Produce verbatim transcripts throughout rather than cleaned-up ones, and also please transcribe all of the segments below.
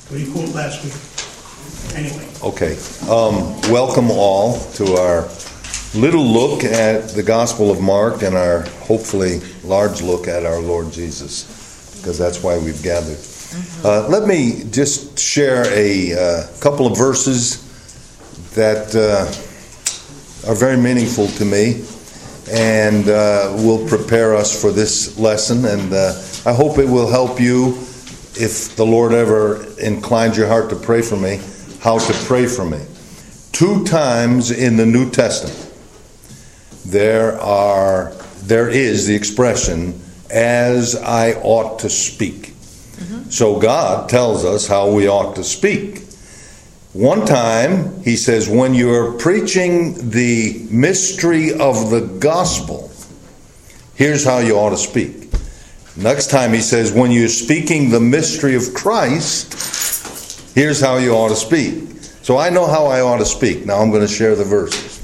What you quote last week? Anyway. Okay. Um, welcome all to our little look at the Gospel of Mark and our hopefully large look at our Lord Jesus, because that's why we've gathered. Mm-hmm. Uh, let me just share a uh, couple of verses that uh, are very meaningful to me and uh, will prepare us for this lesson. And uh, I hope it will help you, if the Lord ever inclines your heart to pray for me, how to pray for me. Two times in the New Testament, there are there is the expression, "as I ought to speak." Mm-hmm. So God tells us how we ought to speak. One time, he says, when you're preaching the mystery of the gospel, here's how you ought to speak. Next time, he says, when you're speaking the mystery of Christ, here's how you ought to speak. So I know how I ought to speak. Now I'm going to share the verses.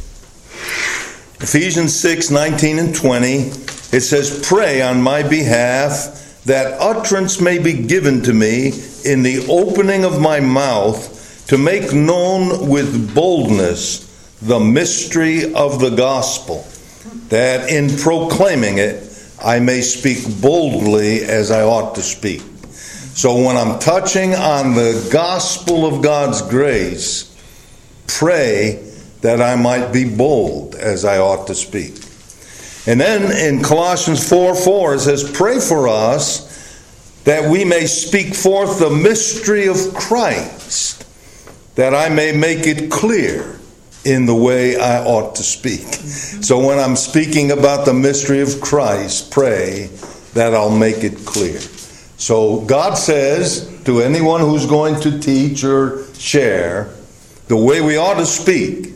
Ephesians six, nineteen and twenty, it says, "Pray on my behalf that utterance may be given to me in the opening of my mouth, to make known with boldness the mystery of the gospel, that in proclaiming it I may speak boldly as I ought to speak." So when I'm touching on the gospel of God's grace, pray that I might be bold as I ought to speak. And then in Colossians four four it says, "Pray for us that we may speak forth the mystery of Christ, that I may make it clear in the way I ought to speak." Mm-hmm. So when I'm speaking about the mystery of Christ, pray that I'll make it clear. So God says to anyone who's going to teach or share, the way we ought to speak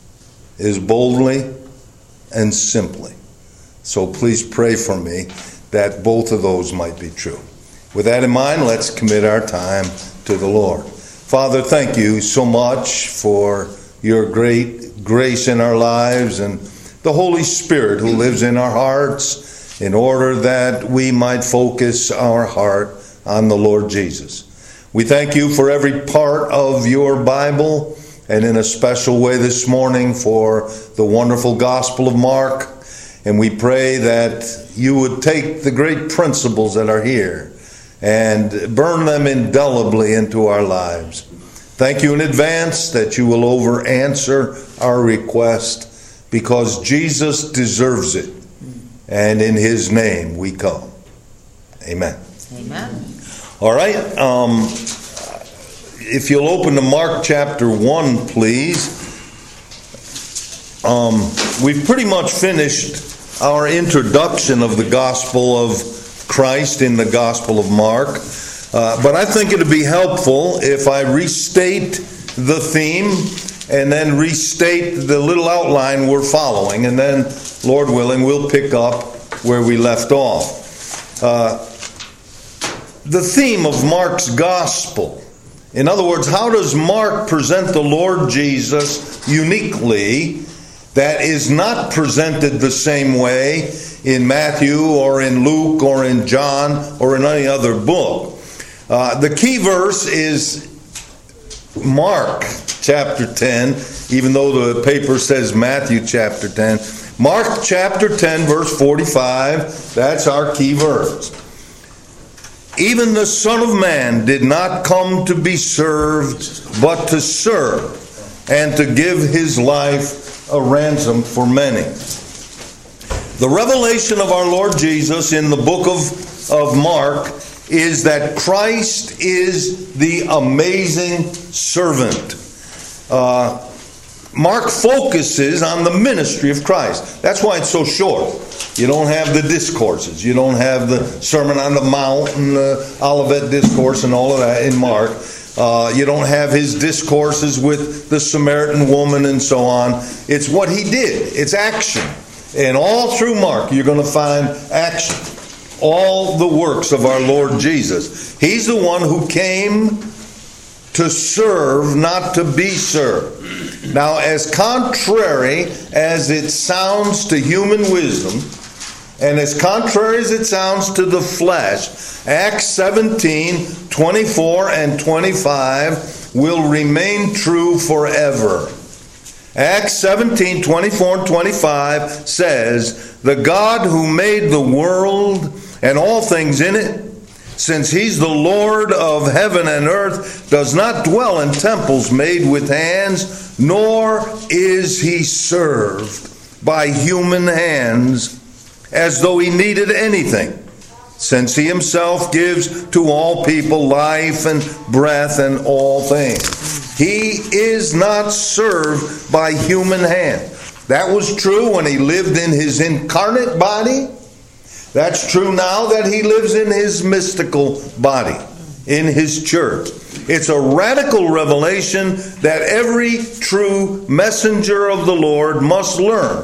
is boldly and simply. So please pray for me that both of those might be true. With that in mind, let's commit our time to the Lord. Father, thank you so much for your great grace in our lives and the Holy Spirit who lives in our hearts, in order that we might focus our heart on the Lord Jesus. We thank you for every part of your Bible, and in a special way this morning for the wonderful Gospel of Mark. And we pray that you would take the great principles that are here and burn them indelibly into our lives. Thank you in advance that you will over answer our request, because Jesus deserves it. And in his name we come. Amen. Amen. All right. Um, if you'll open to Mark chapter one, please. Um, we've pretty much finished our introduction of the gospel of Christ in the Gospel of Mark. Uh, but I think it would be helpful if I restate the theme and then restate the little outline we're following. And then, Lord willing, we'll pick up where we left off. Uh, the theme of Mark's Gospel. In other words, how does Mark present the Lord Jesus uniquely that is not presented the same way in Matthew or in Luke or in John or in any other book? Uh, the key verse is Mark chapter ten, even though the paper says Matthew chapter ten. Mark chapter ten, verse forty-five, that's our key verse. "Even the Son of Man did not come to be served, but to serve, and to give his life a ransom for many." The revelation of our Lord Jesus in the book of, of Mark is that Christ is the amazing servant. Uh, Mark focuses on the ministry of Christ. That's why it's so short. You don't have the discourses. You don't have the Sermon on the Mount and the Olivet Discourse and all of that in Mark. Uh, you don't have his discourses with the Samaritan woman and so on. It's what he did. It's action. And all through Mark, you're going to find action. All the works of our Lord Jesus. He's the one who came to serve, not to be served. Now, as contrary as it sounds to human wisdom, And as contrary as it sounds to the flesh, Acts seventeen, twenty-four and twenty-five will remain true forever. Acts seventeen, twenty-four and twenty-five says, "The God who made the world and all things in it, since he's the Lord of heaven and earth, does not dwell in temples made with hands, nor is he served by human hands as though he needed anything, since he himself gives to all people life and breath and all things. He is not served by human hand." That was true when he lived in his incarnate body. That's true now that he lives in his mystical body, in his church. It's a radical revelation that every true messenger of the Lord must learn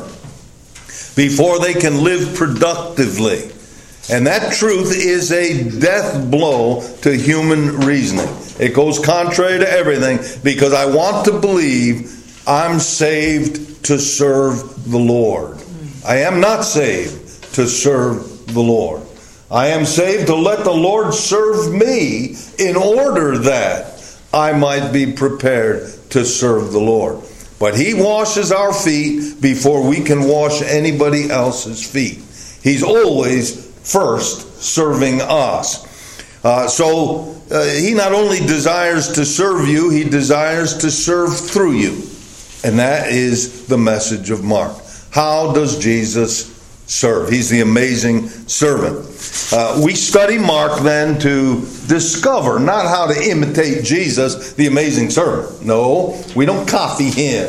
before they can live productively. And that truth is a death blow to human reasoning. It goes contrary to everything, because I want to believe I'm saved to serve the Lord. I am not saved to serve the Lord. I am saved to let the Lord serve me in order that I might be prepared to serve the Lord. But he washes our feet before we can wash anybody else's feet. He's always first serving us. Uh, so uh, he not only desires to serve you, he desires to serve through you. And that is the message of Mark. How does Jesus serve? He's the amazing servant. Uh, we study Mark then to discover not how to imitate Jesus, the amazing servant. No, we don't copy him.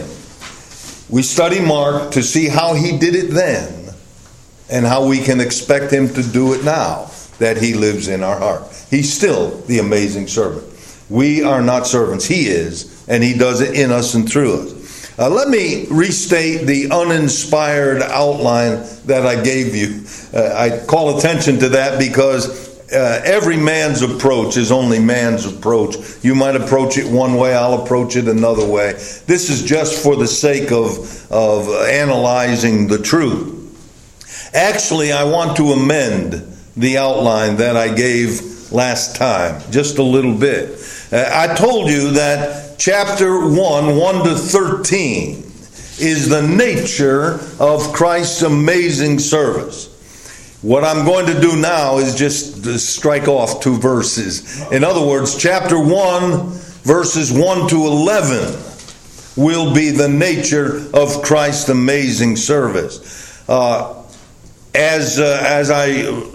We study Mark to see how he did it then and how we can expect him to do it now that he lives in our heart. He's still the amazing servant. We are not servants. He is, and he does it in us and through us. Uh, let me restate the uninspired outline that I gave you. Uh, I call attention to that because uh, every man's approach is only man's approach. You might approach it one way, I'll approach it another way. This is just for the sake of, of analyzing the truth. Actually, I want to amend the outline that I gave last time, just a little bit. Uh, I told you that chapter one, one to thirteen, is the nature of Christ's amazing service. What I'm going to do now is just to strike off two verses. In other words, chapter one, verses one to eleven, will be the nature of Christ's amazing service. Uh, as, uh, as I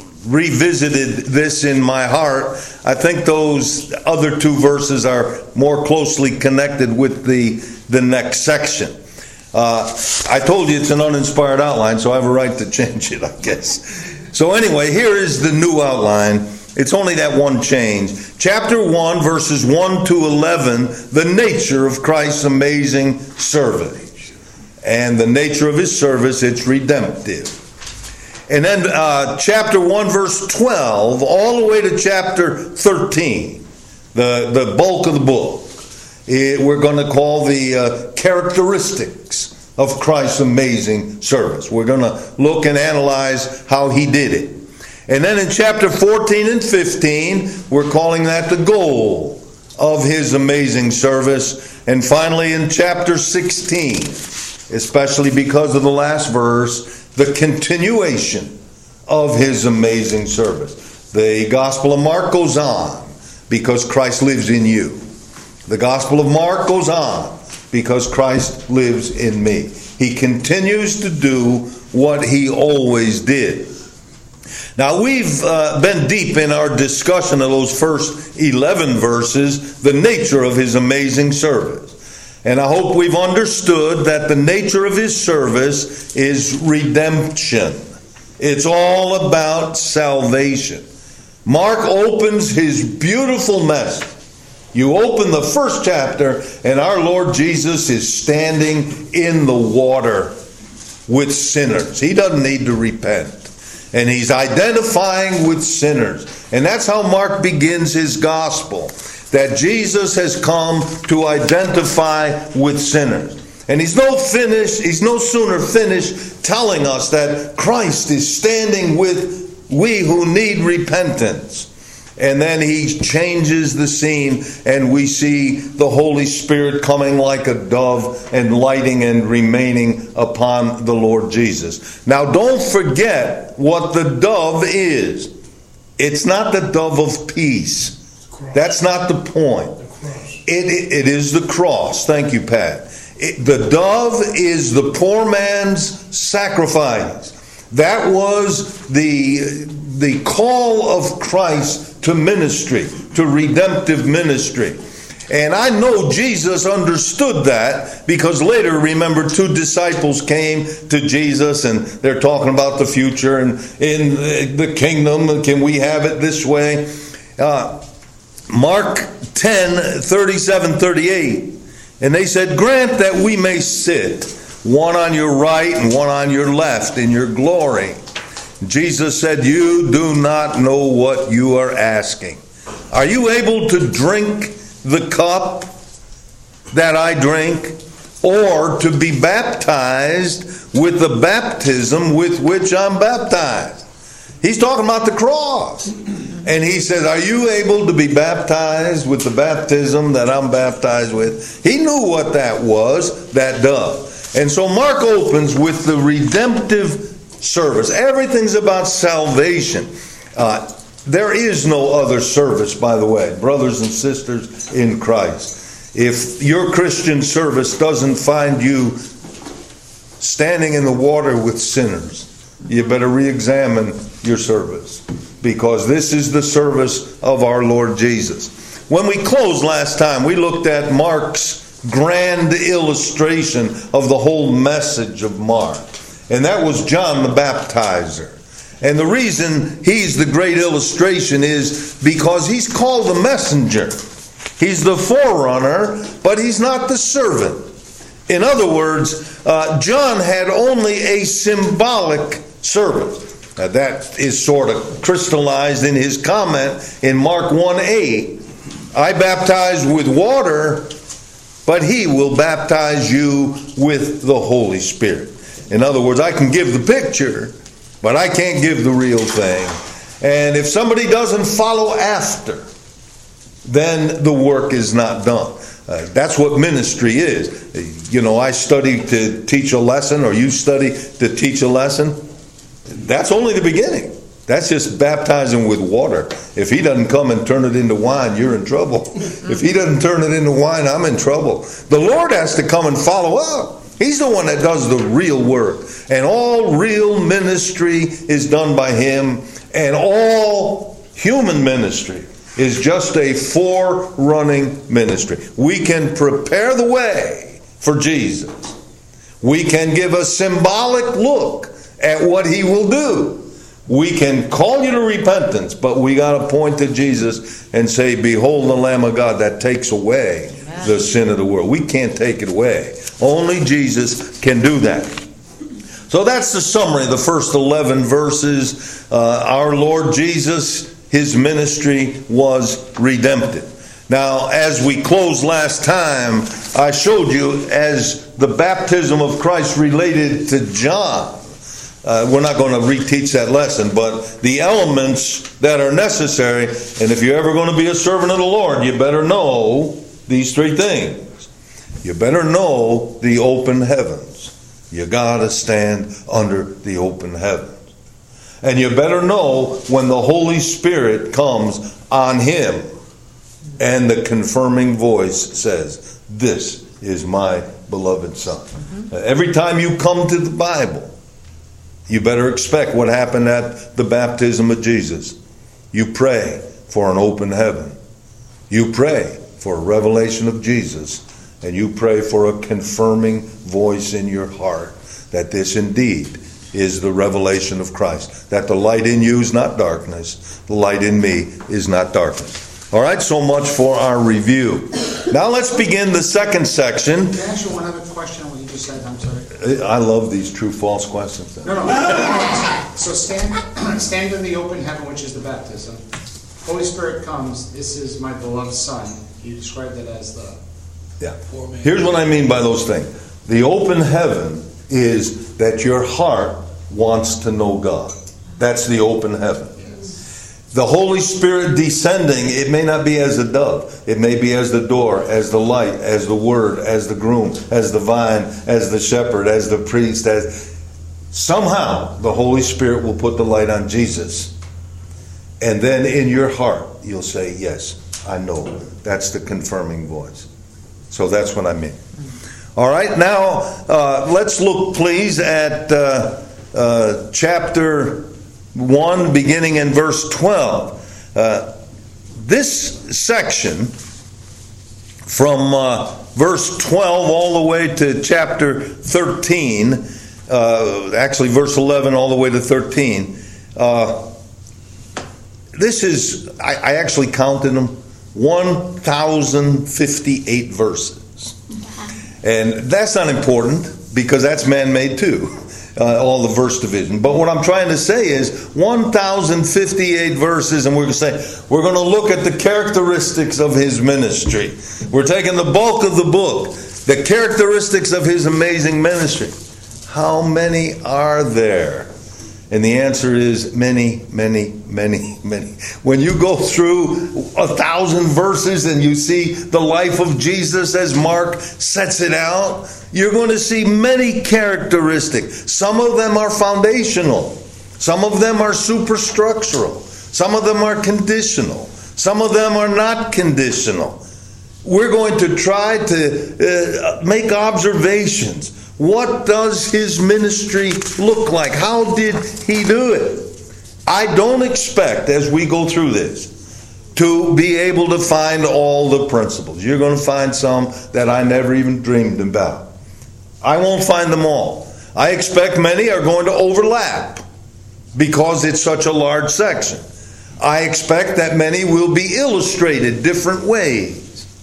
revisited this in my heart, I think those other two verses are more closely connected with the, the next section. Uh, I told you it's an uninspired outline, so I have a right to change it, I guess. So anyway, here is the new outline. It's only that one change. Chapter one, verses one to eleven, the nature of Christ's amazing service. And the nature of his service, it's redemptive. And then uh, chapter one, verse twelve, all the way to chapter thirteen, the, the bulk of the book, it, we're going to call the uh, characteristics of Christ's amazing service. We're going to look and analyze how he did it. And then in chapter fourteen and fifteen, we're calling that the goal of his amazing service. And finally in chapter sixteen, especially because of the last verse, the continuation of his amazing service. The Gospel of Mark goes on because Christ lives in you. The Gospel of Mark goes on because Christ lives in me. He continues to do what he always did. Now we've uh, been deep in our discussion of those first eleven verses, the nature of his amazing service. And I hope we've understood that the nature of his service is redemption. It's all about salvation. Mark opens his beautiful message. You open the first chapter and our Lord Jesus is standing in the water with sinners. He doesn't need to repent. And he's identifying with sinners. And that's how Mark begins his gospel. That Jesus has come to identify with sinners. And he's no finish, he's no sooner finished telling us that Christ is standing with we who need repentance. And then he changes the scene, and we see the Holy Spirit coming like a dove and lighting and remaining upon the Lord Jesus. Now don't forget what the dove is. It's not the dove of peace. That's not the point. It, it, it is the cross. Thank you, Pat. It, the dove is the poor man's sacrifice. That was the, the call of Christ to ministry, to redemptive ministry. And I know Jesus understood that, because later, remember, two disciples came to Jesus and they're talking about the future and in the kingdom, can we have it this way? Uh, Mark ten, thirty-seven, thirty-eight. And they said, grant that we may sit, one on your right and one on your left in your glory. Jesus said, you do not know what you are asking. Are you able to drink the cup that I drink, or to be baptized with the baptism with which I'm baptized? He's talking about the cross. And he says, are you able to be baptized with the baptism that I'm baptized with? He knew what that was, that dove. And so Mark opens with the redemptive service. Everything's about salvation. Uh, there is no other service, by the way, brothers and sisters in Christ. If your Christian service doesn't find you standing in the water with sinners, you better re-examine your service, because this is the service of our Lord Jesus. When we closed last time, we looked at Mark's grand illustration of the whole message of Mark. And that was John the Baptizer. And the reason he's the great illustration is because he's called the messenger. He's the forerunner, but he's not the servant. In other words, uh, John had only a symbolic service. Now that is sort of crystallized in his comment in Mark one eight. I baptize with water, but he will baptize you with the Holy Spirit. In other words, I can give the picture, but I can't give the real thing. And if somebody doesn't follow after, then the work is not done. Uh, that's what ministry is. You know, I study to teach a lesson, or you study to teach a lesson. That's only the beginning. That's just baptizing with water. If he doesn't come and turn it into wine, you're in trouble. If he doesn't turn it into wine, I'm in trouble. The Lord has to come and follow up. He's the one that does the real work. And all real ministry is done by him. And all human ministry is just a forerunning ministry. We can prepare the way for Jesus. We can give a symbolic look at what he will do. We can call you to repentance, but we got to point to Jesus and say, behold the Lamb of God that takes away Amen. The sin of the world. We can't take it away. Only Jesus can do that. So that's the summary of the first eleven verses. Uh, our Lord Jesus, his ministry was redemptive. Now, as we closed last time, I showed you as the baptism of Christ related to John. Uh, we're not going to reteach that lesson, but the elements that are necessary, and if you're ever going to be a servant of the Lord, you better know these three things. You better know the open heavens. You got to stand under the open heavens. And you better know when the Holy Spirit comes on him and the confirming voice says, this is my beloved Son. Mm-hmm. Uh, every time you come to the Bible, you better expect what happened at the baptism of Jesus. You pray for an open heaven. You pray for a revelation of Jesus. And you pray for a confirming voice in your heart that this indeed is the revelation of Christ. That the light in you is not darkness. The light in me is not darkness. All right, so much for our review. Now let's begin the second section. Can I ask you one other question on what you just said? I'm sorry. I love these true-false questions. No, no. So stand, stand in the open heaven, which is the baptism. Holy Spirit comes. This is my beloved Son. You described it as the... Yeah. Here's what I mean by those things. The open heaven is that your heart wants to know God. That's the open heaven. The Holy Spirit descending, it may not be as a dove. It may be as the door, as the light, as the word, as the groom, as the vine, as the shepherd, as the priest. As somehow the Holy Spirit will put the light on Jesus. And then in your heart, you'll say, yes, I know. That's the confirming voice. So that's what I mean. All right, now uh, let's look, please, at uh, uh, chapter one, beginning in verse twelve. Uh, this section, from uh, verse twelve all the way to chapter thirteen, uh, actually verse eleven all the way to thirteen, uh, this is, I, I actually counted them, one thousand fifty-eight verses. And that's not important because that's man-made too, uh, all the verse division. But what I'm trying to say is one thousand fifty-eight verses, and we're going to say, we're going to look at the characteristics of his ministry. We're taking the bulk of the book, the characteristics of his amazing ministry. How many are there? And the answer is many, many, many, many. When you go through a thousand verses and you see the life of Jesus as Mark sets it out, you're going to see many characteristics. Some of them are foundational. Some of them are superstructural. Some of them are conditional. Some of them are not conditional. We're going to try to uh, make observations. What does his ministry look like? How did he do it? I don't expect, as we go through this, to be able to find all the principles. You're going to find some that I never even dreamed about. I won't find them all. I expect many are going to overlap because it's such a large section. I expect that many will be illustrated different ways.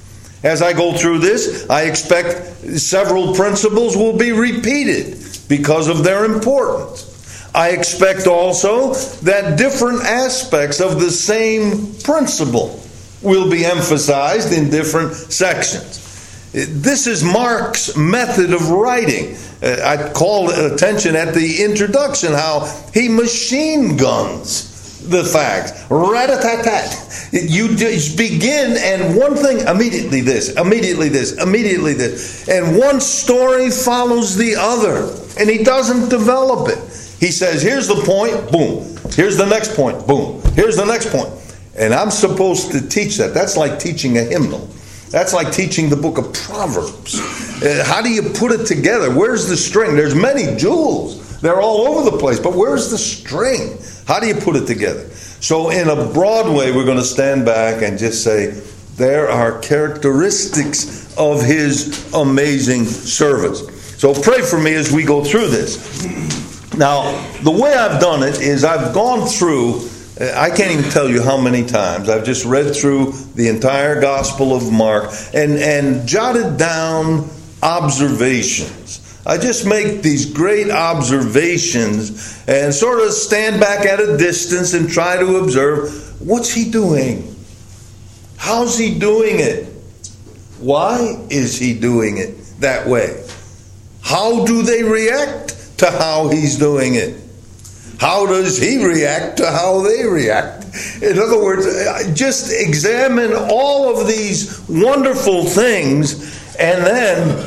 As I go through this, I expect several principles will be repeated because of their importance. I expect also that different aspects of the same principle will be emphasized in different sections. This is Mark's method of writing. I called attention at the introduction how he machine guns the facts. Rat-a-tat-tat. You just begin, and one thing, immediately this, immediately this, immediately this. And one story follows the other. And he doesn't develop it. He says, here's the point, boom. Here's the next point, boom. Here's the next point. And I'm supposed to teach that. That's like teaching a hymnal. That's like teaching the book of Proverbs. Uh, how do you put it together? Where's the string? There's many jewels. They're all over the place. But where's the string? How do you put it together? So in a broad way, we're going to stand back and just say, there are characteristics of his amazing service. So pray for me as we go through this. Now, the way I've done it is I've gone through, I can't even tell you how many times, I've just read through the entire Gospel of Mark and, and jotted down observations. I just make these great observations and sort of stand back at a distance and try to observe, what's he doing? How's he doing it? Why is he doing it that way? How do they react to how he's doing it? How does he react to how they react? In other words, just examine all of these wonderful things, and then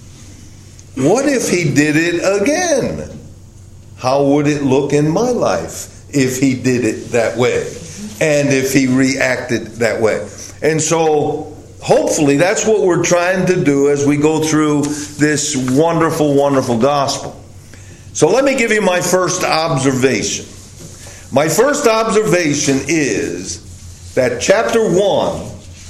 what if he did it again? How would it look in my life if he did it that way? And if he reacted that way? And so, hopefully, that's what we're trying to do as we go through this wonderful, wonderful gospel. So let me give you my first observation. My first observation is that chapter one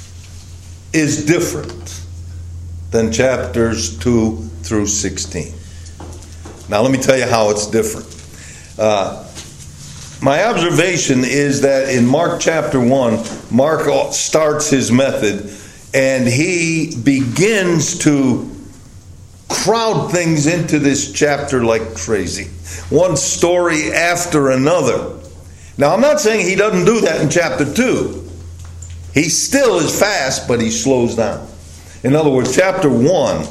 is different than chapters two through sixteen. Now let me tell you how it's different. Uh, my observation is that in Mark chapter one, Mark starts his method and he begins to crowd things into this chapter like crazy. One story after another. Now I'm not saying he doesn't do that in chapter two. He still is fast, but he slows down. In other words, chapter one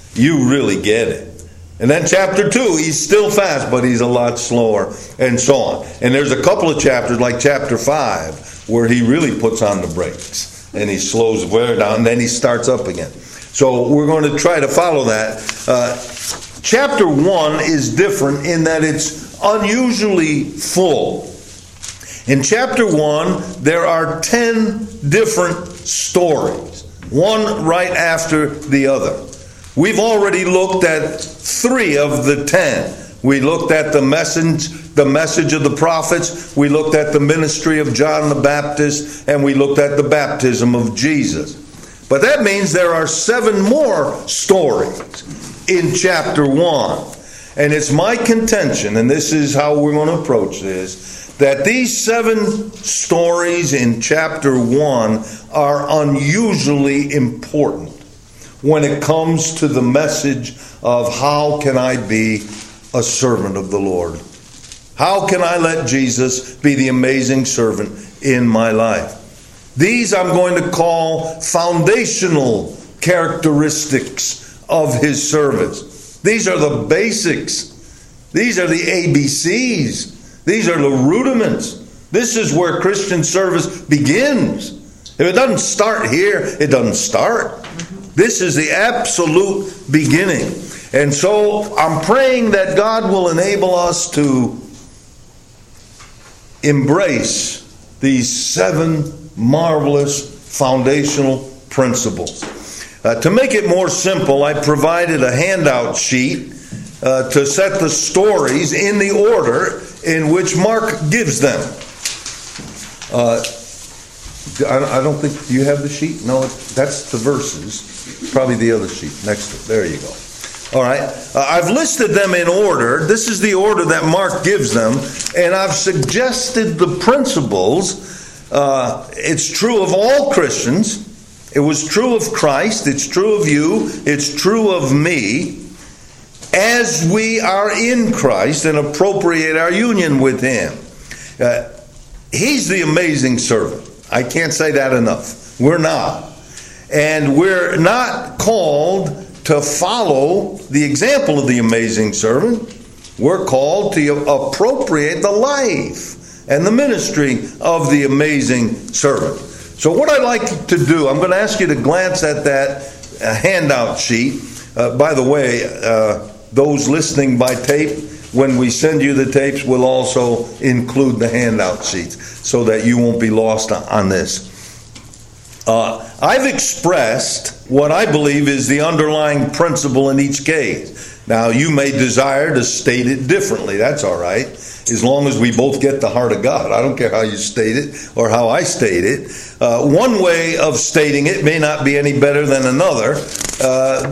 you really get it. And then chapter two, he's still fast, but he's a lot slower, and so on. And there's a couple of chapters, like chapter five, where he really puts on the brakes, and he slows way down, and then he starts up again. So we're going to try to follow that. Uh, chapter one is different in that it's unusually full. In chapter one, there are ten different stories, one right after the other. We've already looked at three of the ten. We looked at the message, the message of the prophets. We looked at the ministry of John the Baptist, and we looked at the baptism of Jesus. But that means there are seven more stories in chapter one. And it's my contention, and this is how we're going to approach this, that these seven stories in chapter one are unusually important when it comes to the message of how can I be a servant of the Lord? How can I let Jesus be the amazing servant in my life? These I'm going to call foundational characteristics of his service. These are the basics. These are the A B Cs. These are the rudiments. This is where Christian service begins. If it doesn't start here, it doesn't start. This is the absolute beginning. And so I'm praying that God will enable us to embrace these seven marvelous foundational principles. Uh, to make it more simple, I provided a handout sheet uh, to set the stories in the order in which Mark gives them. Uh, I don't think, do you have the sheet? No, that's the verses. Probably the other sheet next to it. There you go. All right. Uh, I've listed them in order. This is the order that Mark gives them. And I've suggested the principles. Uh, it's true of all Christians. It was true of Christ. It's true of you. It's true of me. As we are in Christ and appropriate our union with Him. Uh, he's the amazing servant. I can't say that enough. We're not. And we're not called to follow the example of the amazing servant. We're called to appropriate the life and the ministry of the amazing servant. So what I'd like to do, I'm going to ask you to glance at that uh, handout sheet. Uh, by the way, uh, those listening by tape, when we send you the tapes, we'll also include the handout sheets so that you won't be lost on this. Uh, I've expressed what I believe is the underlying principle in each case. Now, you may desire to state it differently. That's all right, as long as we both get the heart of God. I don't care how you state it or how I state it. Uh, one way of stating it may not be any better than another. Uh,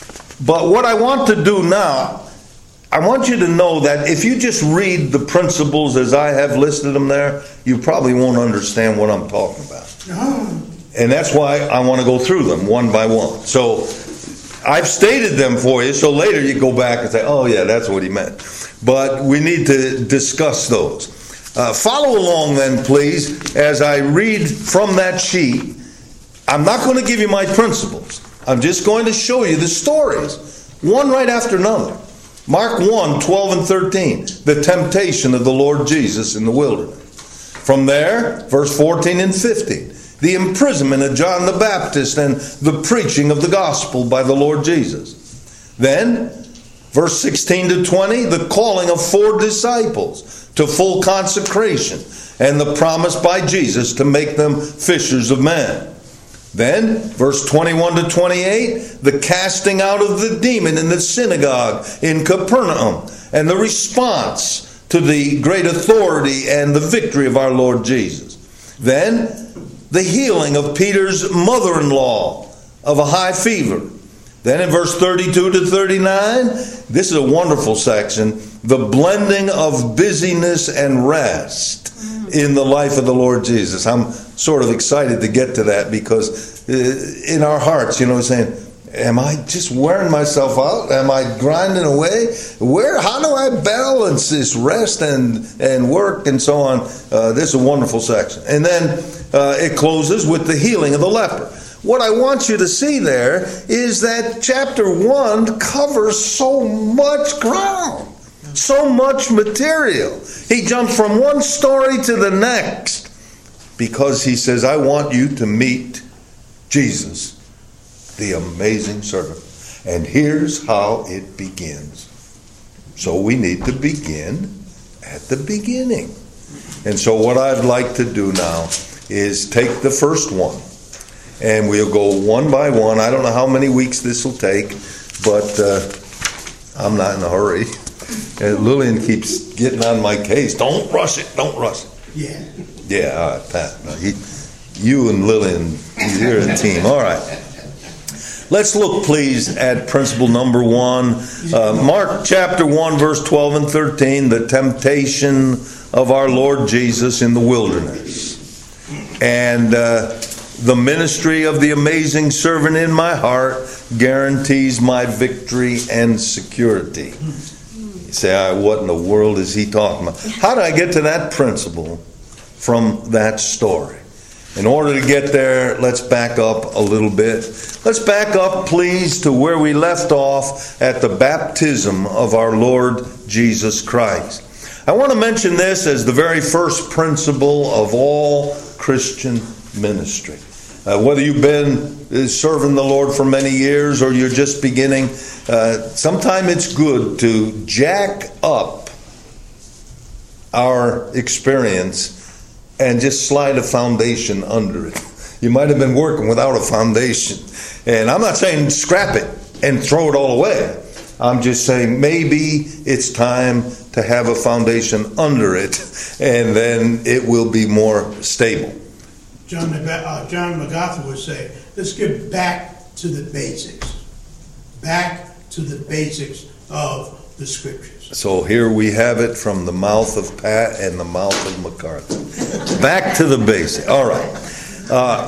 but what I want to do now, I want you to know that if you just read the principles as I have listed them there, you probably won't understand what I'm talking about. No. And that's why I want to go through them one by one. So I've stated them for you, so later you go back and say, oh yeah, that's what he meant. But we need to discuss those. Uh, follow along then, please, as I read from that sheet. I'm not going to give you my principles. I'm just going to show you the stories, one right after another. Mark one, twelve and thirteen, the temptation of the Lord Jesus in the wilderness. From there, verse fourteen and fifteen, the imprisonment of John the Baptist and the preaching of the gospel by the Lord Jesus. Then, verse sixteen to twenty, the calling of four disciples to full consecration and the promise by Jesus to make them fishers of men. Then, verse twenty-one to twenty-eight, the casting out of the demon in the synagogue in Capernaum and the response to the great authority and the victory of our Lord Jesus. Then, the healing of Peter's mother-in-law of a high fever. Then in verse thirty-two to thirty-nine, this is a wonderful section, the blending of busyness and rest in the life of the Lord Jesus. I'm sort of excited to get to that because in our hearts, you know, saying, am I just wearing myself out? Am I grinding away? Where? How do I balance this rest and, and work and so on? Uh, this is a wonderful section. And then uh, it closes with the healing of the leper. what I want you to see there is that chapter one covers so much ground, so much material. He jumps from one story to the next because he says, I want you to meet Jesus, the amazing servant. And here's how it begins. So we need to begin at the beginning. And so what I'd like to do now is take the first one, and we'll go one by one. I don't know how many weeks this will take, but uh, I'm not in a hurry. And Lillian keeps getting on my case. Don't rush it. Don't rush it. Yeah. Yeah, all right, Pat. No, he, you and Lillian, you're a team. All right. Let's look, please, at principle number one. Uh, Mark chapter one, verse twelve and thirteen, the temptation of our Lord Jesus in the wilderness. And uh, the ministry of the amazing servant in my heart guarantees my victory and security. You say, ah, what in the world is he talking about? How did I get to that principle from that story? In order to get there, let's back up a little bit. Let's back up, please, to where we left off at the baptism of our Lord Jesus Christ. I want to mention this as the very first principle of all Christian ministry. Uh, whether you've been serving the Lord for many years or you're just beginning, uh, sometimes it's good to jack up our experience and just slide a foundation under it. You might have been working without a foundation. And I'm not saying scrap it and throw it all away. I'm just saying maybe it's time to have a foundation under it, and then it will be more stable. John, uh, John MacArthur would say, let's get back to the basics. Back to the basics of the Scriptures. So here we have it from the mouth of Pat and the mouth of MacArthur. Back to the basics. All right. Uh,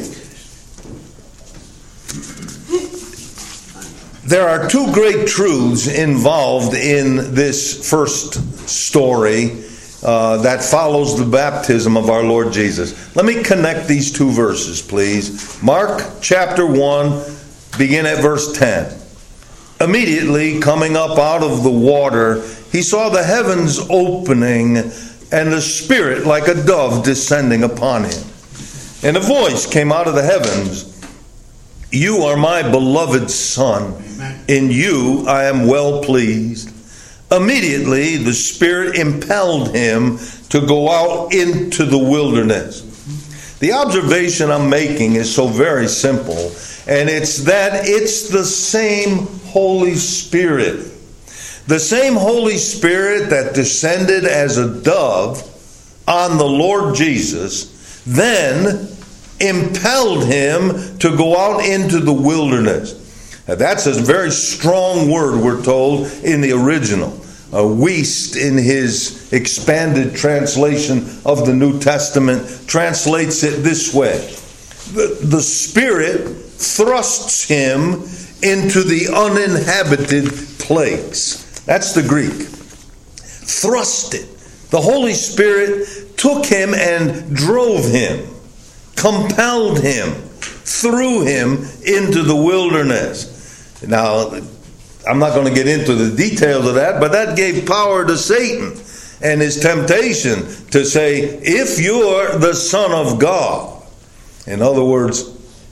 there are two great truths involved in this first story uh, that follows the baptism of our Lord Jesus. Let me connect these two verses, please. Mark chapter one, begin at verse ten. Immediately coming up out of the water, he saw the heavens opening and the Spirit like a dove descending upon him. And a voice came out of the heavens, "You are my beloved Son. In you I am well pleased." Immediately the Spirit impelled him to go out into the wilderness. The observation I'm making is so very simple, and it's that it's the same Holy Spirit. The same Holy Spirit that descended as a dove on the Lord Jesus then impelled him to go out into the wilderness. Now, that's a very strong word, we're told, in the original. Uh, Wuest, in his expanded translation of the New Testament, translates it this way. The, the Spirit thrusts him into the uninhabited place. That's the Greek. Thrusted. The Holy Spirit took him and drove him, compelled him, threw him into the wilderness. Now, I'm not going to get into the details of that, but that gave power to Satan and his temptation to say, if you're the Son of God. In other words,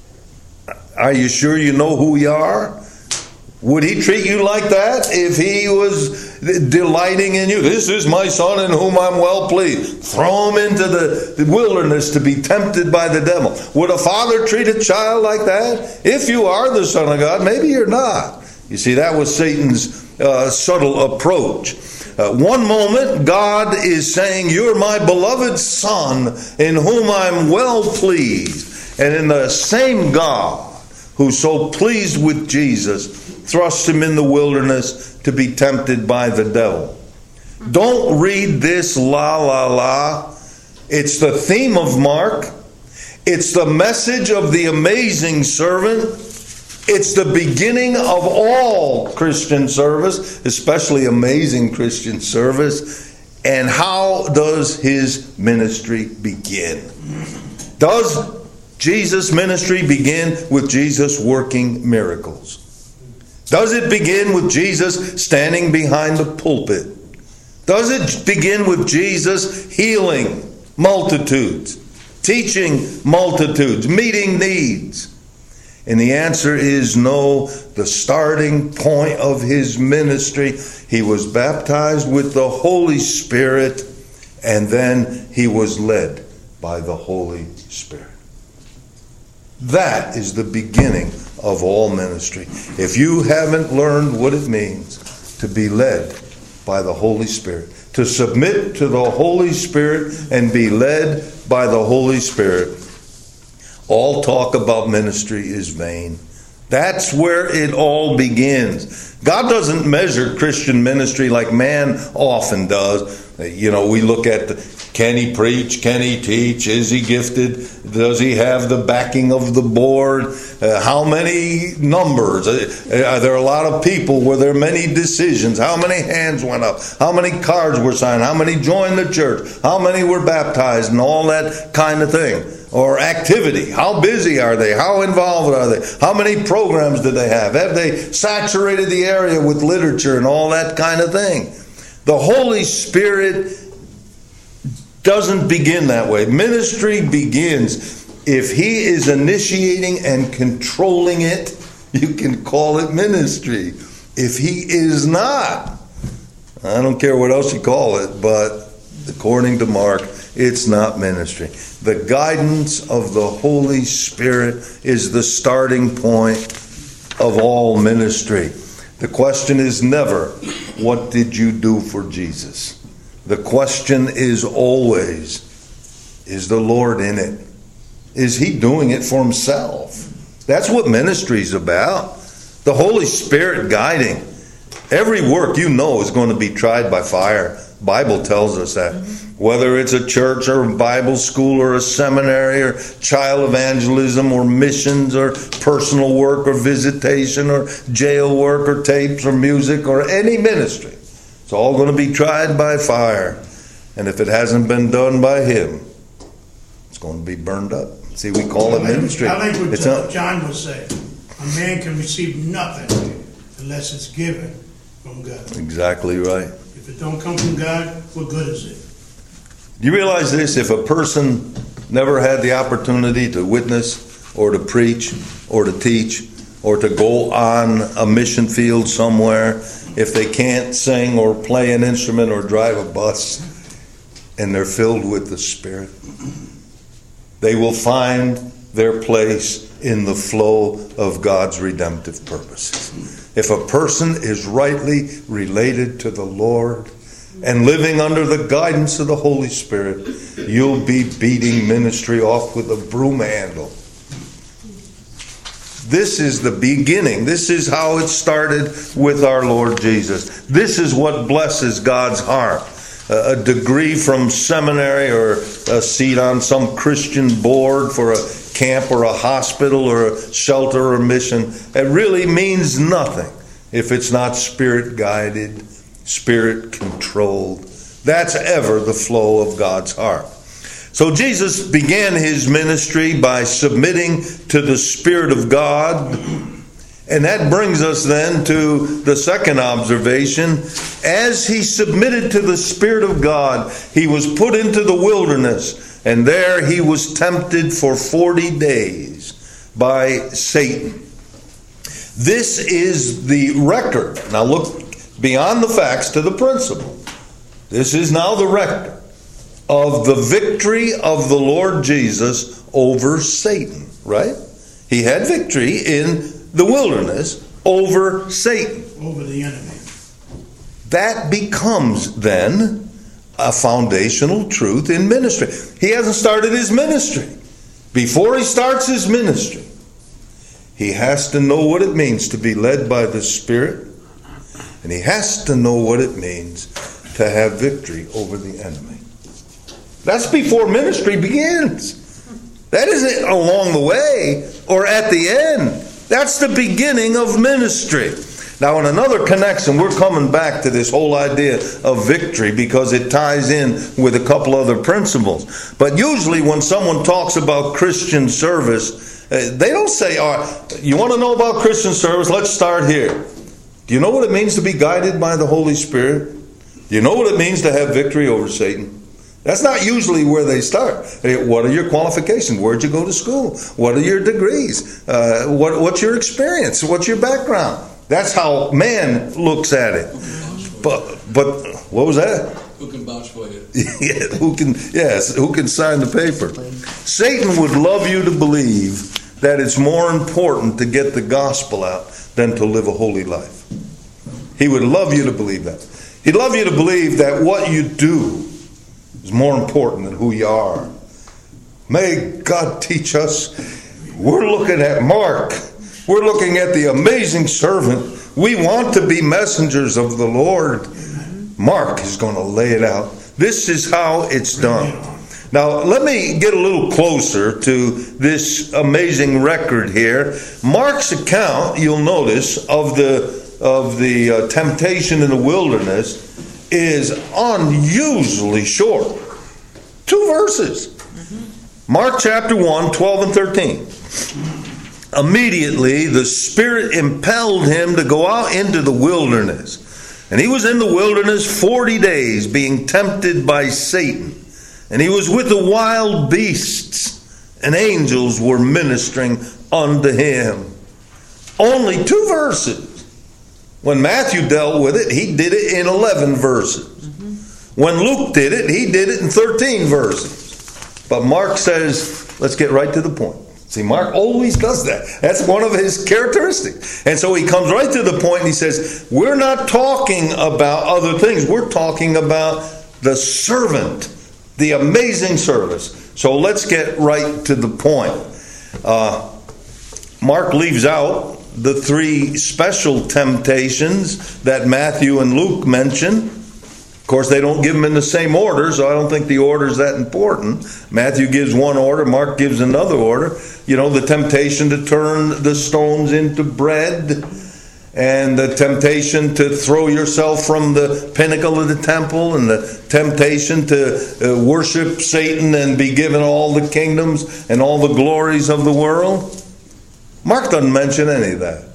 are you sure you know who you are? Would he treat you like that if he was delighting in you? This is my Son in whom I'm well pleased. Throw him into the wilderness to be tempted by the devil. Would a father treat a child like that? If you are the Son of God, maybe you're not. You see, that was Satan's uh, subtle approach. Uh, one moment, God is saying, you're my beloved Son in whom I'm well pleased. And in the same God who's so pleased with Jesus thrust him in the wilderness to be tempted by the devil. Don't read this la la la. It's the theme of Mark. It's the message of the amazing servant. It's the beginning of all Christian service, especially amazing Christian service. And how does his ministry begin? Does Jesus' ministry began with Jesus working miracles? Does it begin with Jesus standing behind the pulpit? Does it begin with Jesus healing multitudes, teaching multitudes, meeting needs? And the answer is no. The starting point of his ministry, he was baptized with the Holy Spirit, and then he was led by the Holy Spirit. That is the beginning of all ministry. If you haven't learned what it means to be led by the Holy Spirit, to submit to the Holy Spirit and be led by the Holy Spirit, all talk about ministry is vain. That's where it all begins. God doesn't measure Christian ministry like man often does. You know, we look at the, can he preach? Can he teach? Is he gifted? Does he have the backing of the board? Uh, how many numbers? Uh, are there a lot of people? Were there many decisions? How many hands went up? How many cards were signed? How many joined the church? How many were baptized? And all that kind of thing. Or activity. How busy are they? How involved are they? How many programs do they have? Have they saturated the area with literature and all that kind of thing? The Holy Spirit doesn't begin that way. Ministry begins, if he is initiating and controlling it, you can call it ministry. If he is not, I don't care what else you call it, but according to Mark, it's not ministry. The guidance of the Holy Spirit is the starting point of all ministry. The question is never, what did you do for Jesus? The question is always, is the Lord in it? Is he doing it for himself? That's what ministry is about. The Holy Spirit guiding. Every work you know is going to be tried by fire. Bible tells us that. Whether it's a church or a Bible school or a seminary or child evangelism or missions or personal work or visitation or jail work or tapes or music or any ministry, it's all going to be tried by fire. And if it hasn't been done by him, it's going to be burned up. See, we call it ministry. I like what it's not, John was saying. A man can receive nothing unless it's given from God. Exactly right. If it don't come from God, what good is it? Do you realize this? If a person never had the opportunity to witness or to preach or to teach or to go on a mission field somewhere, if they can't sing or play an instrument or drive a bus, and they're filled with the Spirit, they will find their place in the flow of God's redemptive purposes. If a person is rightly related to the Lord and living under the guidance of the Holy Spirit, you'll be beating ministry off with a broom handle. This is the beginning. This is how it started with our Lord Jesus. This is what blesses God's heart. A degree from seminary or a seat on some Christian board for a camp or a hospital or a shelter or mission, it really means nothing if it's not Spirit-guided, Spirit-controlled. That's ever the flow of God's heart. So Jesus began his ministry by submitting to the Spirit of God. And that brings us then to the second observation. As he submitted to the Spirit of God, he was put into the wilderness, and there he was tempted for forty days by Satan. This is the record. Now look beyond the facts to the principle. This is now the record of the victory of the Lord Jesus over Satan, right? He had victory in the wilderness over Satan. Over the enemy. That becomes then a foundational truth in ministry. He hasn't started his ministry. Before he starts his ministry, he has to know what it means to be led by the Spirit, and he has to know what it means to have victory over the enemy. That's before ministry begins. That isn't along the way or at the end. That's the beginning of ministry. Now, in another connection, we're coming back to this whole idea of victory because it ties in with a couple other principles. But usually when someone talks about Christian service, they don't say, all right, you want to know about Christian service? Let's start here. Do you know what it means to be guided by the Holy Spirit? Do you know what it means to have victory over Satan? That's not usually where they start. What are your qualifications? Where'd you go to school? What are your degrees? Uh, what, what's your experience? What's your background? That's how man looks at it. But but what was that? Who can vouch for you? yeah, who can? Yes, who can sign the paper? Satan would love you to believe that it's more important to get the gospel out than to live a holy life. He would love you to believe that. He'd love you to believe that what you do is more important than who you are. May God teach us. We're looking at Mark. We're looking at the amazing servant. We want to be messengers of the Lord. Mark is going to lay it out. This is how it's done. Now, let me get a little closer to this amazing record here. Mark's account, you'll notice, of the of the uh, temptation in the wilderness is unusually short. Two verses. Mm-hmm. Mark chapter one, twelve and thirteen. Immediately the Spirit impelled him to go out into the wilderness. And he was in the wilderness forty days, being tempted by Satan. And he was with the wild beasts, and angels were ministering unto him. Only two verses. When Matthew dealt with it, he did it in eleven verses. Mm-hmm. When Luke did it, he did it in thirteen verses. But Mark says, let's get right to the point. See, Mark always does that. That's one of his characteristics. And so he comes right to the point and he says, we're not talking about other things. We're talking about the servant, the amazing service. So let's get right to the point. Uh, Mark leaves out the three special temptations that Matthew and Luke mention. Of course, they don't give them in the same order, so I don't think the order is that important. Matthew gives one order, Mark gives another order. You know, the temptation to turn the stones into bread, and the temptation to throw yourself from the pinnacle of the temple, and the temptation to uh, worship Satan and be given all the kingdoms and all the glories of the world. Mark doesn't mention any of that.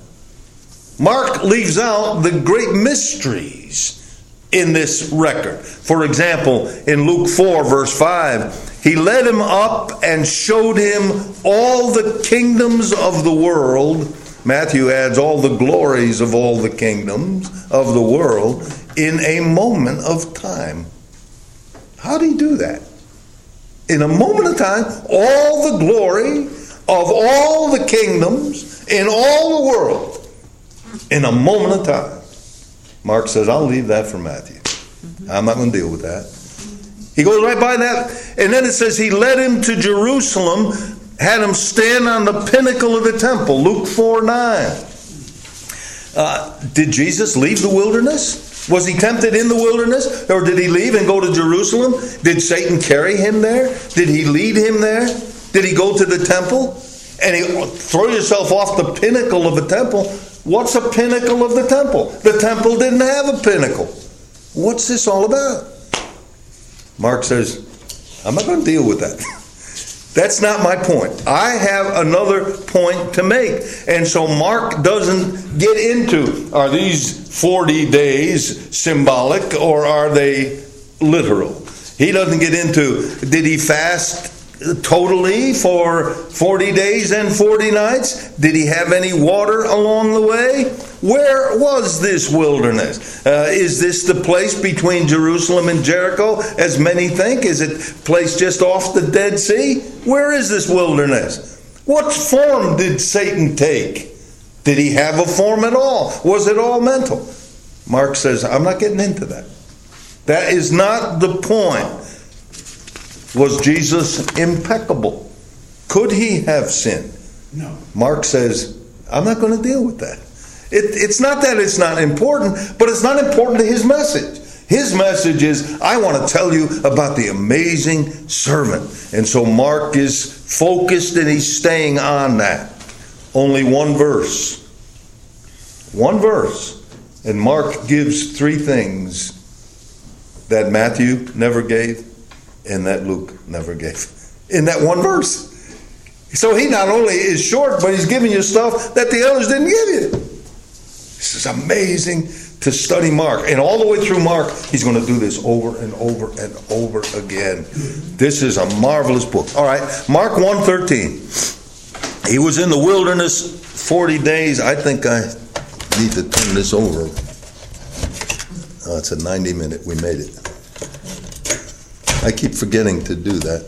Mark leaves out the great mysteries in this record. For example, in Luke four, verse five, he led him up and showed him all the kingdoms of the world. Matthew adds all the glories of all the kingdoms of the world in a moment of time. How do you do that? In a moment of time, all the glory of all the kingdoms in all the world in a moment of time. Mark says, I'll leave that for Matthew. Mm-hmm. I'm not going to deal with that. He goes right by that. And then it says he led him to Jerusalem, had him stand on the pinnacle of the temple. Luke four nine. Uh, did Jesus leave the wilderness? Was he tempted in the wilderness? Or did he leave and go to Jerusalem? Did Satan carry him there? Did he lead him there? Did he go to the temple? And he throw yourself off the pinnacle of a temple. What's a pinnacle of the temple? The temple didn't have a pinnacle. What's this all about? Mark says, I'm not going to deal with that. That's not my point. I have another point to make. And so Mark doesn't get into, are these forty days symbolic or are they literal? He doesn't get into, did he fast totally for forty days and forty nights? Did he have any water along the way? Where was this wilderness? Uh, is this the place between Jerusalem and Jericho, as many think? Is it placed just off the Dead Sea? Where is this wilderness? What form did Satan take? Did he have a form at all? Was it all mental? Mark says, I'm not getting into that. That is not the point. Was Jesus impeccable? Could he have sinned? No. Mark says, I'm not going to deal with that. It, it's not that it's not important, but it's not important to his message. His message is, I want to tell you about the amazing servant. And so Mark is focused and he's staying on that. Only one verse. One verse. And Mark gives three things that Matthew never gave and that Luke never gave in that one verse. So he not only is short, but he's giving you stuff that the others didn't give you. This is amazing to study Mark. And all the way through Mark, he's going to do this over and over and over again. This is a marvelous book. All right, Mark one thirteen. He was in the wilderness forty days. I think I need to turn this over. Oh, it's a ninety minute. We made it. I keep forgetting to do that.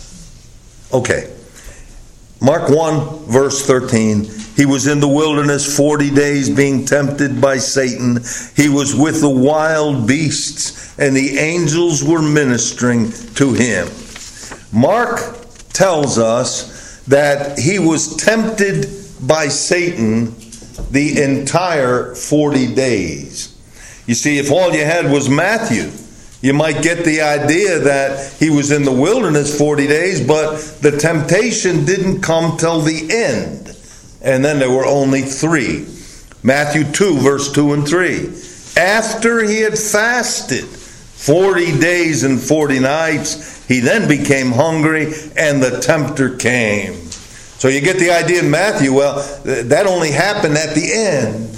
Okay. Mark one, verse thirteen. He was in the wilderness forty days being tempted by Satan. He was with the wild beasts, and the angels were ministering to him. Mark tells us that he was tempted by Satan the entire forty days. You see, if all you had was Matthew, you might get the idea that he was in the wilderness forty days, but the temptation didn't come till the end. And then there were only three. Matthew two, verse two and three. After he had fasted forty days and forty nights, he then became hungry, and the tempter came. So you get the idea in Matthew. Well, that only happened at the end.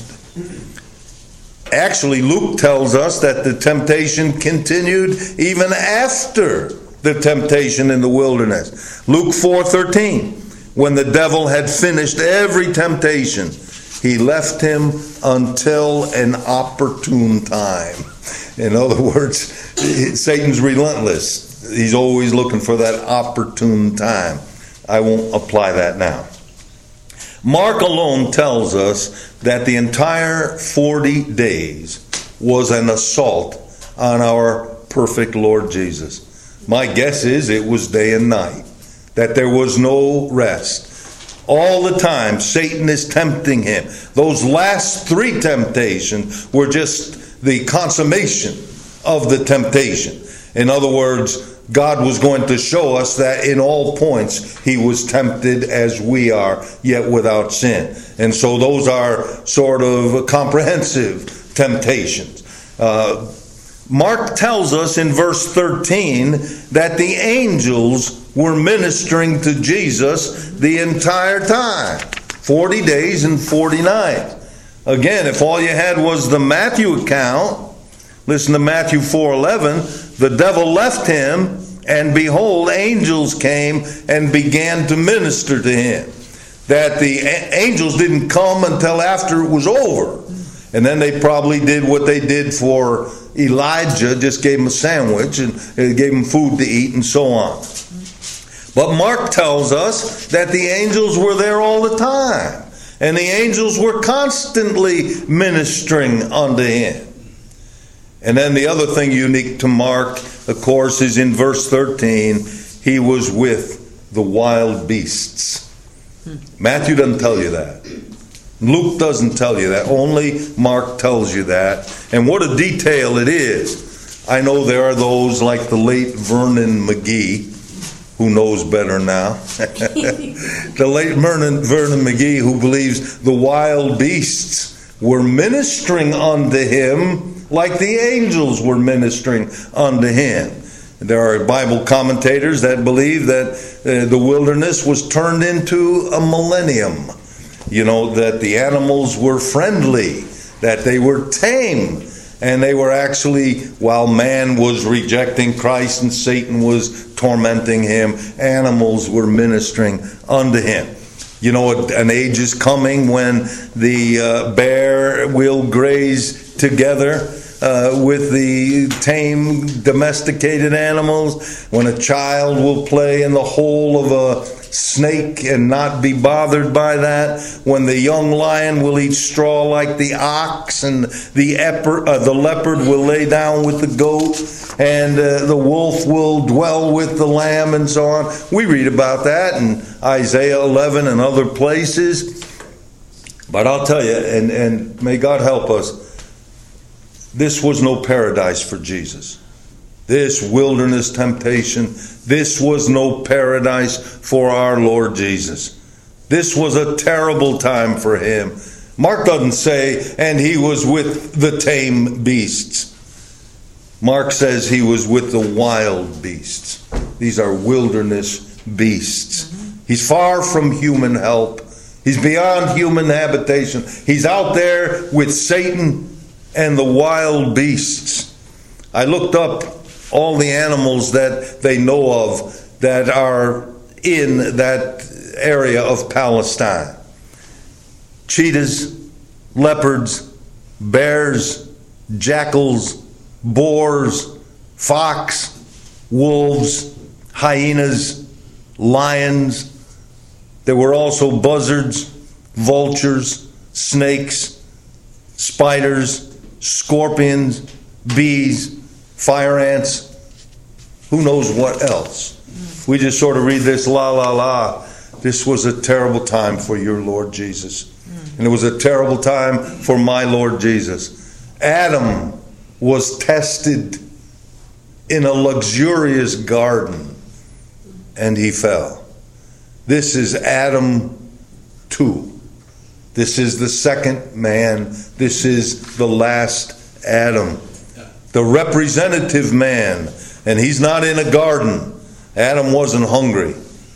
Actually, Luke tells us that the temptation continued even after the temptation in the wilderness. Luke four thirteen. When the devil had finished every temptation, he left him until an opportune time. In other words, Satan's relentless. He's always looking for that opportune time. I won't apply that now. Mark alone tells us that the entire forty days was an assault on our perfect Lord Jesus. My guess is it was day and night, that there was no rest. All the time, Satan is tempting him. Those last three temptations were just the consummation of the temptation. In other words, God was going to show us that in all points he was tempted as we are, yet without sin. And so those are sort of comprehensive temptations. Uh, Mark tells us in verse thirteen that the angels were ministering to Jesus the entire time. forty days and forty nights. Again, if all you had was the Matthew account, listen to Matthew four eleven, the devil left him, and behold, angels came and began to minister to him. That the angels didn't come until after it was over. And then they probably did what they did for Elijah, just gave him a sandwich and gave him food to eat and so on. But Mark tells us that the angels were there all the time. And the angels were constantly ministering unto him. And then the other thing unique to Mark, of course, is in verse thirteen, he was with the wild beasts. Matthew doesn't tell you that. Luke doesn't tell you that. Only Mark tells you that. And what a detail it is. I know there are those like the late Vernon McGee, who knows better now. The late Vernon, Vernon McGee, who believes the wild beasts were ministering unto him like the angels were ministering unto him. There are Bible commentators that believe that uh, the wilderness was turned into a millennium. You know, that the animals were friendly, that they were tame, and they were actually, while man was rejecting Christ and Satan was tormenting him, animals were ministering unto him. You know, an age is coming when the uh, bear will graze together Uh, with the tame, domesticated animals, when a child will play in the hole of a snake and not be bothered by that, when the young lion will eat straw like the ox, and the, eper, uh, the leopard will lay down with the goat, and uh, the wolf will dwell with the lamb, and so on. We read about that in Isaiah eleven and other places. But I'll tell you, and, and may God help us, this was no paradise for Jesus. This wilderness temptation, this was no paradise for our Lord Jesus. This was a terrible time for him. Mark doesn't say, and he was with the tame beasts. Mark says he was with the wild beasts. These are wilderness beasts. He's far from human help. He's beyond human habitation. He's out there with Satan and the wild beasts. I looked up all the animals that they know of that are in that area of Palestine. Cheetahs, leopards, bears, jackals, boars, fox, wolves, hyenas, lions. There were also buzzards, vultures, snakes, spiders, scorpions, bees, fire ants, who knows what else. We just sort of read this, la, la, la. This was a terrible time for your Lord Jesus. And it was a terrible time for my Lord Jesus. Adam was tested in a luxurious garden, and he fell. This is Adam two. This is the second man. This is the last Adam. The representative man. And he's not in a garden. Adam wasn't hungry.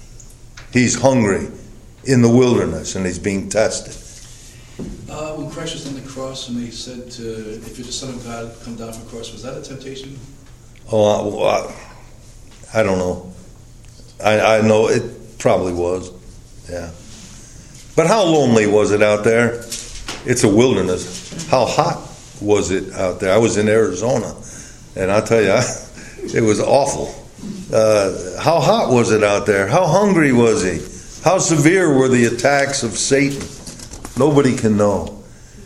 He's hungry in the wilderness, and he's being tested. Uh, when Christ was on the cross and he said, to, if you're the Son of God, come down from the cross, was that a temptation? Oh, I, I don't know. I, I know it probably was. Yeah. But how lonely was it out there? It's a wilderness. How hot was it out there? I was in Arizona, and I tell you, I, it was awful. Uh, how hot was it out there? How hungry was he? How severe were the attacks of Satan? Nobody can know.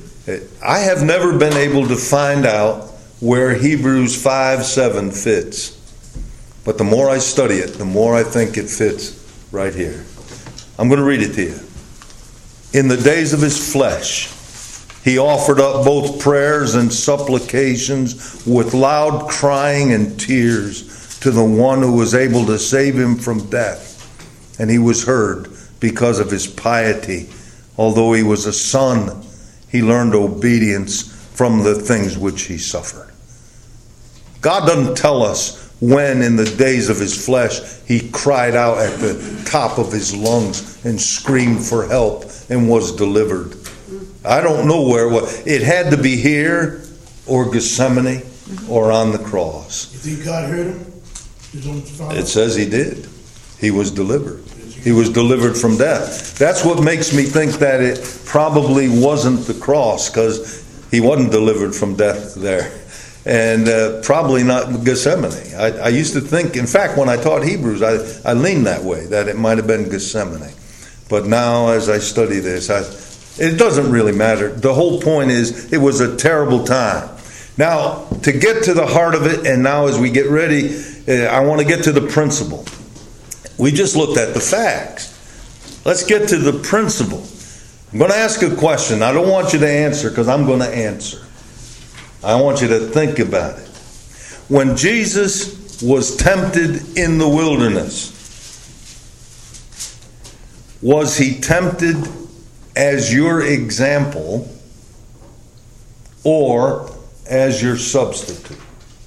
I have never been able to find out where Hebrews five seven fits. But the more I study it, the more I think it fits right here. I'm going to read it to you. In the days of his flesh, he offered up both prayers and supplications with loud crying and tears to the one who was able to save him from death. And he was heard because of his piety. Although he was a son, he learned obedience from the things which he suffered. God doesn't tell us when in the days of his flesh he cried out at the top of his lungs and screamed for help and was delivered. I don't know where it was. It had to be here or Gethsemane or on the cross. You think God heard him? His own father? It says he did. He was delivered. He was delivered from death. That's what makes me think that it probably wasn't the cross, because he wasn't delivered from death there. And uh, probably not Gethsemane. I, I used to think, in fact, when I taught Hebrews, I, I leaned that way, that it might have been Gethsemane. But now, as I study this, I, it doesn't really matter. The whole point is, it was a terrible time. Now, to get to the heart of it, and now as we get ready, uh, I want to get to the principle. We just looked at the facts. Let's get to the principle. I'm going to ask a question. I don't want you to answer, because I'm going to answer. I want you to think about it. When Jesus was tempted in the wilderness, was he tempted as your example or as your substitute?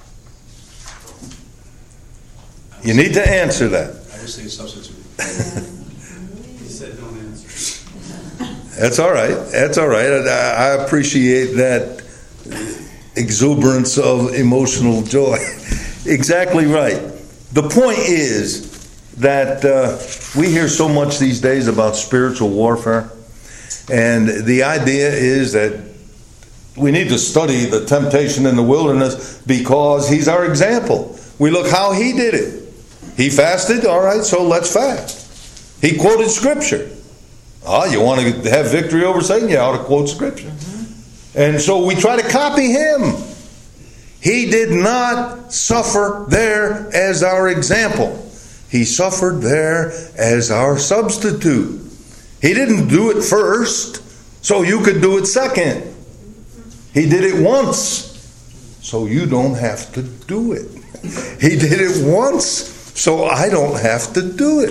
You need to answer that. I would say substitute. He said don't answer. That's all right. That's all right. I, I appreciate that exuberance of emotional joy. Exactly right. The point is that uh, we hear so much these days about spiritual warfare, and the idea is that we need to study the temptation in the wilderness because he's our example. We look how he did it. He fasted, all right, so let's fast. He quoted Scripture. Oh, you want to have victory over Satan? You ought to quote Scripture. Mm-hmm. And so we try to copy him. He did not suffer there as our example. He suffered there as our substitute. He didn't do it first, so you could do it second. He did it once, so you don't have to do it. He did it once, so I don't have to do it.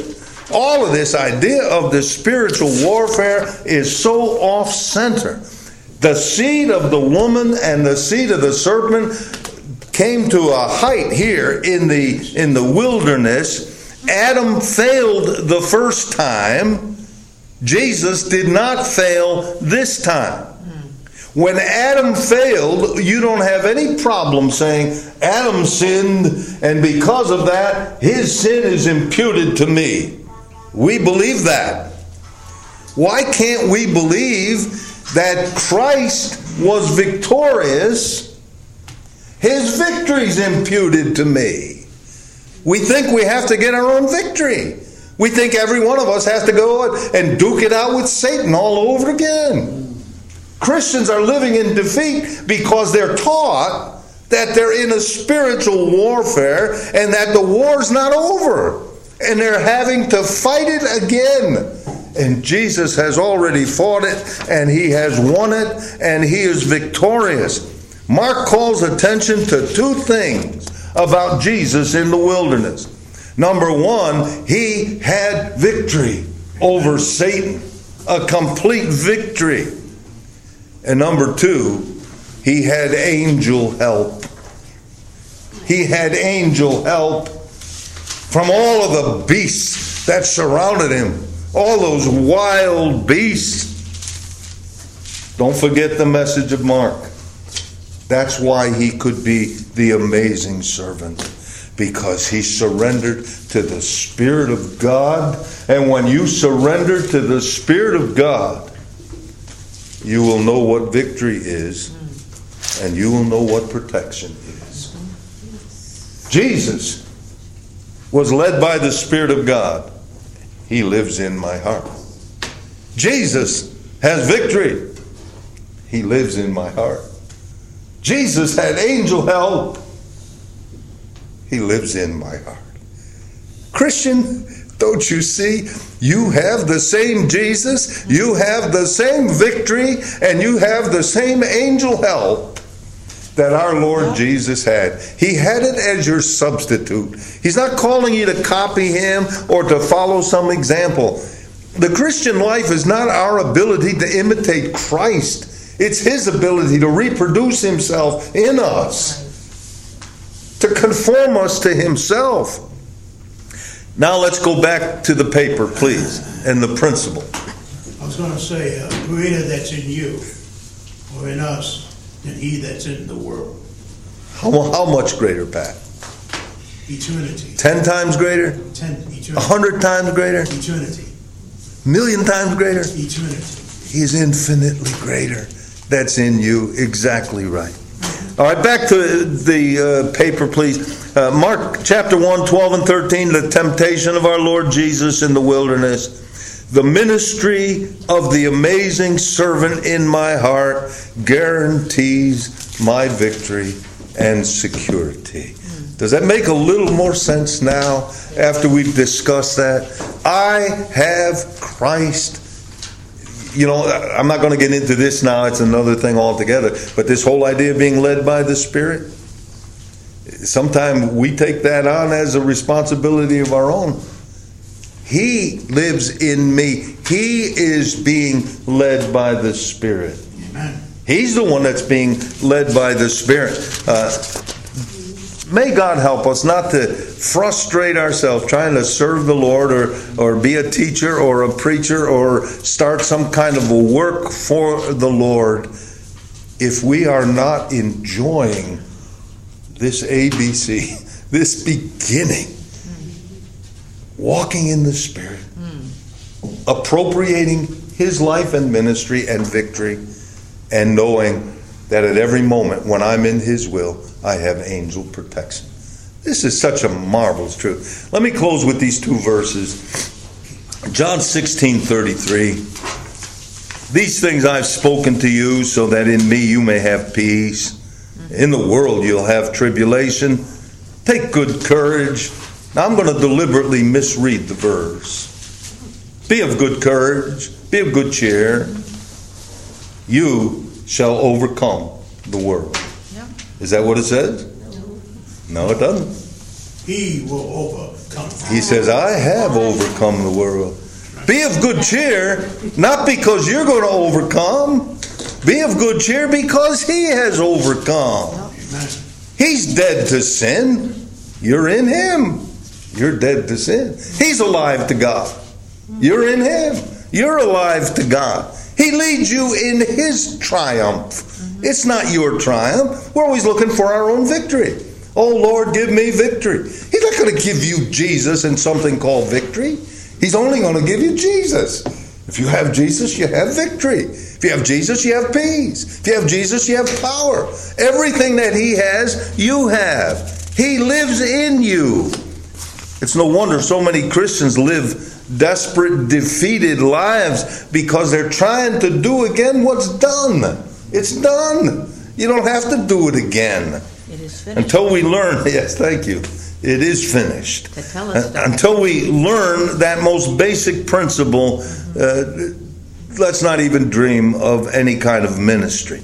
All of this idea of the spiritual warfare is so off-center. The seed of the woman and the seed of the serpent came to a height here in the, in the wilderness. Adam failed the first time. Jesus did not fail this time. When Adam failed, you don't have any problem saying, Adam sinned, and because of that, his sin is imputed to me. We believe that. Why can't we believe that Christ was victorious? His victory is imputed to me. We think we have to get our own victory. We think every one of us has to go and duke it out with Satan all over again. Christians are living in defeat because they're taught that they're in a spiritual warfare and that the war's not over. And they're having to fight it again. And Jesus has already fought it, and he has won it, and he is victorious. Mark calls attention to two things about Jesus in the wilderness. Number one, he had victory over Satan, a complete victory. And number two, he had angel help. He had angel help from all of the beasts that surrounded him. All those wild beasts. Don't forget the message of Mark. That's why he could be the amazing servant. Because he surrendered to the Spirit of God. And when you surrender to the Spirit of God, you will know what victory is. And you will know what protection is. Jesus was led by the Spirit of God. He lives in my heart. Jesus has victory. He lives in my heart. Jesus had angel help. He lives in my heart. Christian, don't you see? You have the same Jesus. You have the same victory. And you have the same angel help that our Lord Jesus had. He had it as your substitute. He's not calling you to copy him or to follow some example. The Christian life is not our ability to imitate Christ. It's his ability to reproduce himself in us, to conform us to himself. Now let's go back to the paper, please, and the principle. I was going to say, uh, greater that's in you or in us than he that's in the world. How, how much greater, Pat? Eternity. Ten times greater? Ten, eternity. A hundred times greater? Eternity. Million times greater? Eternity. He's infinitely greater. That's in you. Exactly right. All right, back to the uh, paper, please. Uh, Mark chapter one, twelve and thirteen, the temptation of our Lord Jesus in the wilderness. The ministry of the amazing servant in my heart guarantees my victory and security. Does that make a little more sense now after we've discussed that? I have Christ. You know, I'm not going to get into this now. It's another thing altogether. But this whole idea of being led by the Spirit, sometimes we take that on as a responsibility of our own. He lives in me. He is being led by the Spirit. Amen. He's the one that's being led by the Spirit. Uh, may God help us not to frustrate ourselves trying to serve the Lord or, or be a teacher or a preacher or start some kind of a work for the Lord if we are not enjoying this A B C, this beginning. Walking in the Spirit, mm. appropriating his life and ministry and victory, and knowing that at every moment when I'm in his will, I have angel protection. This is such a marvelous truth. Let me close with these two verses. John sixteen thirty-three. These things I've spoken to you so that in me you may have peace. In the world you'll have tribulation. Take good courage. Now I'm going to deliberately misread the verse. Be of good courage. Be of good cheer. You shall overcome the world. Yeah. Is that what it says? No. No, it doesn't. He will overcome He says, I have overcome the world. Be of good cheer, not because you're going to overcome. Be of good cheer because He has overcome. He's dead to sin. You're in Him. You're dead to sin. He's alive to God. You're in Him. You're alive to God. He leads you in His triumph. It's not your triumph. We're always looking for our own victory. Oh, Lord, give me victory. He's not going to give you Jesus and something called victory. He's only going to give you Jesus. If you have Jesus, you have victory. If you have Jesus, you have peace. If you have Jesus, you have power. Everything that He has, you have. He lives in you. It's no wonder so many Christians live desperate, defeated lives because they're trying to do again what's done. It's done. You don't have to do it again. It is finished. Until we learn, yes, thank you. It is finished. To tell us Uh, Until we learn that most basic principle, uh, let's not even dream of any kind of ministry.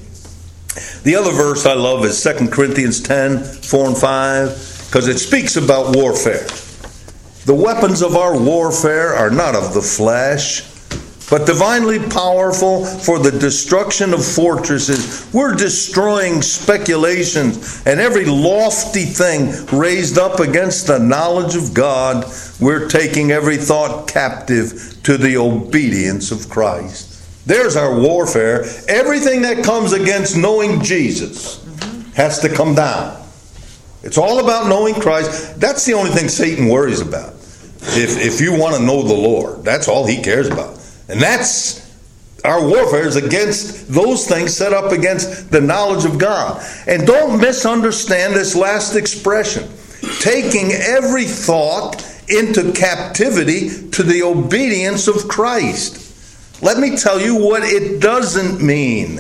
The other verse I love is Second Corinthians ten, four and five, because it speaks about warfare. The weapons of our warfare are not of the flesh, but divinely powerful for the destruction of fortresses. We're destroying speculations and every lofty thing raised up against the knowledge of God. We're taking every thought captive to the obedience of Christ. There's our warfare. Everything that comes against knowing Jesus has to come down. It's all about knowing Christ. That's the only thing Satan worries about. If, if you want to know the Lord, that's all he cares about. And that's our warfare, is against those things set up against the knowledge of God. And don't misunderstand this last expression. Taking every thought into captivity to the obedience of Christ. Let me tell you what it doesn't mean.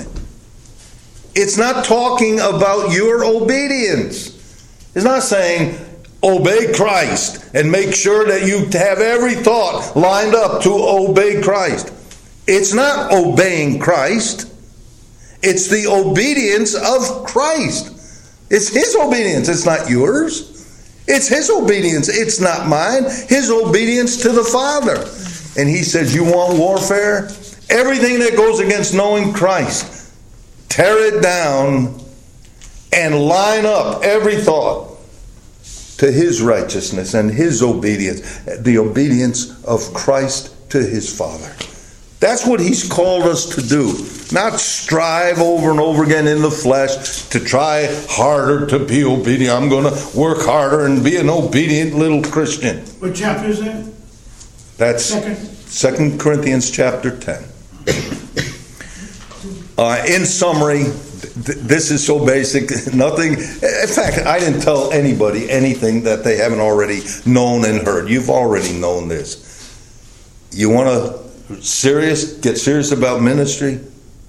It's not talking about your obedience. It's not saying obey Christ and make sure that you have every thought lined up to obey Christ. It's not obeying Christ. It's the obedience of Christ. It's His obedience. It's not yours. It's His obedience. It's not mine. His obedience to the Father. And He says, you want warfare? Everything that goes against knowing Christ, tear it down and line up every thought to His righteousness and His obedience, the obedience of Christ to His Father. That's what He's called us to do. Not strive over and over again in the flesh to try harder to be obedient. I'm going to work harder and be an obedient little Christian. What chapter is that? That's Second. Second Corinthians chapter ten. Uh, in summary, th- this is so basic. Nothing. In fact, I didn't tell anybody anything that they haven't already known and heard. You've already known this. You want to serious get serious about ministry?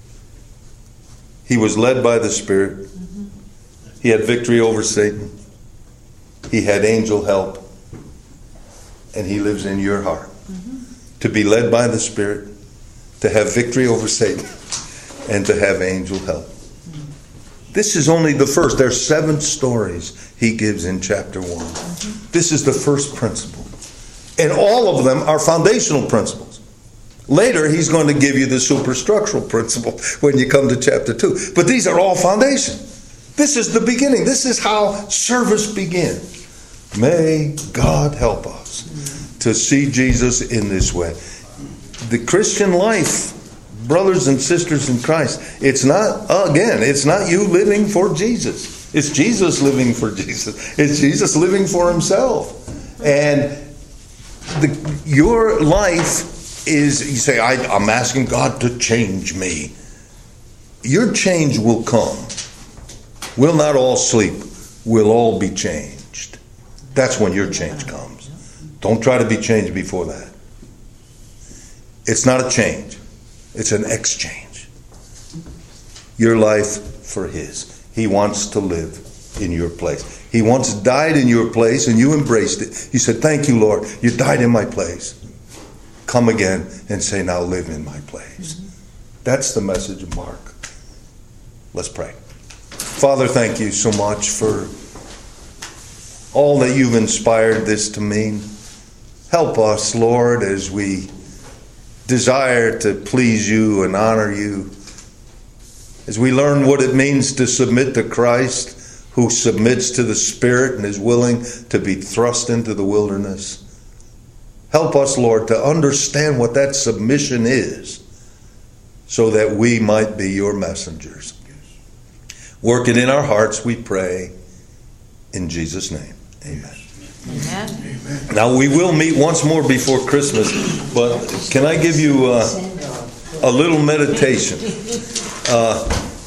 He was led by the Spirit. He had victory over Satan. He had angel help. And He lives in your heart. To be led by the Spirit, to have victory over Satan, and to have angel help. This is only the first. There's seven stories He gives in chapter one. This is the first principle. And all of them are foundational principles. Later, He's going to give you the superstructural principle when you come to chapter two. But these are all foundation. This is the beginning. This is how service begins. May God help us to see Jesus in this way. The Christian life, brothers and sisters in Christ, it's not, again, it's not you living for Jesus. It's Jesus living for Jesus. It's Jesus living for Himself. And the, your life is, you say, I, I'm asking God to change me. Your change will come. We'll not all sleep. We'll all be changed. That's when your change comes. Don't try to be changed before that. It's not a change. It's an exchange. Your life for His. He wants to live in your place. He once died in your place and you embraced it. You said, thank you, Lord. You died in my place. Come again and say, now live in my place. That's the message of Mark. Let's pray. Father, thank you so much for all that you've inspired this to mean. Help us, Lord, as we desire to please you and honor you, as we learn what it means to submit to Christ, who submits to the Spirit and is willing to be thrust into the wilderness. Help us, Lord, to understand what that submission is, so that we might be your messengers. Work it in our hearts, we pray. In Jesus' name, amen. Amen. Now, we will meet once more before Christmas, but can I give you uh, a little meditation? Uh,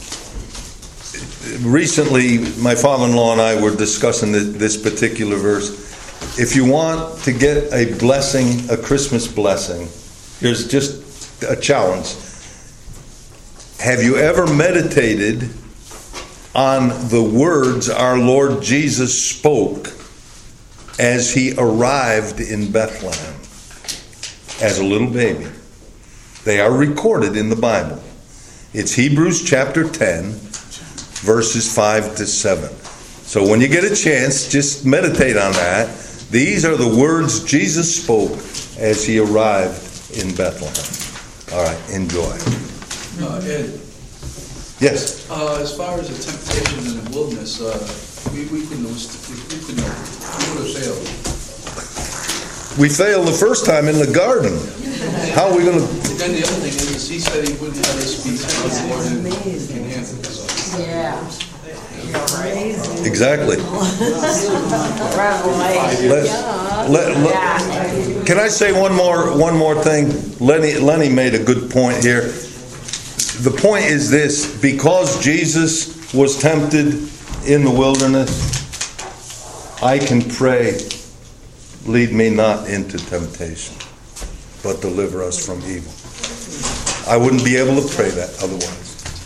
recently, my father-in-law and I were discussing this particular verse. If you want to get a blessing, a Christmas blessing, here's just a challenge. Have you ever meditated on the words our Lord Jesus spoke as he arrived in Bethlehem as a little baby? They are recorded in the Bible. It's Hebrews chapter ten, verses five to seven. So when you get a chance, just meditate on that. These are the words Jesus spoke as he arrived in Bethlehem. All right, enjoy. Uh, Ed, Yes. uh, as far as the temptation in the wilderness, uh, we, we couldn't have, we, we couldn't have, we would have failed. We failed the first time in the garden. How are we going to... Then the other thing is, he said he wouldn't have us be tempted more than we can handle. So. Yeah. Exactly. Let, let, let, can I say one more one more thing? Lenny Lenny made a good point here. The point is this: because Jesus was tempted in the wilderness, I can pray, lead me not into temptation, but deliver us from evil. I wouldn't be able to pray that otherwise.